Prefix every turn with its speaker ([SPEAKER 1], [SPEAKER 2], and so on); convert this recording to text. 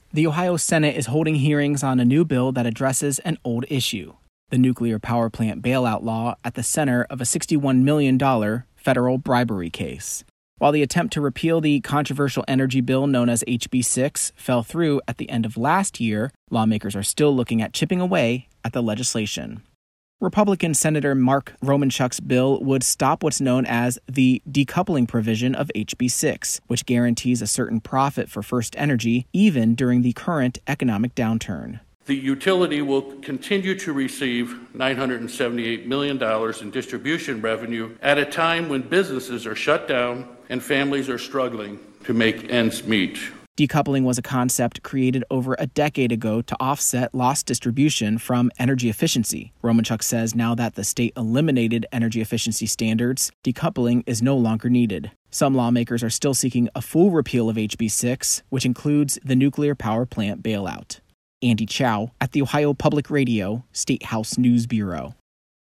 [SPEAKER 1] The Ohio Senate is holding hearings on a new bill that addresses an old issue, the nuclear power plant bailout law at the center of a $61 million federal bribery case. While the attempt to repeal the controversial energy bill known as HB 6 fell through at the end of last year, lawmakers are still looking at chipping away at the legislation. Republican Senator Mark Romanchuk's bill would stop what's known as the decoupling provision of HB 6, which guarantees a certain profit for FirstEnergy even during the current economic downturn.
[SPEAKER 2] The utility will continue to receive $978 million in distribution revenue at a time when businesses are shut down and families are struggling to make ends meet.
[SPEAKER 1] Decoupling was a concept created over a decade ago to offset lost distribution from energy efficiency. Romanchuk says now that the state eliminated energy efficiency standards, decoupling is no longer needed. Some lawmakers are still seeking a full repeal of HB 6, which includes the nuclear power plant bailout. Andy Chow at the Ohio Public Radio State House News Bureau.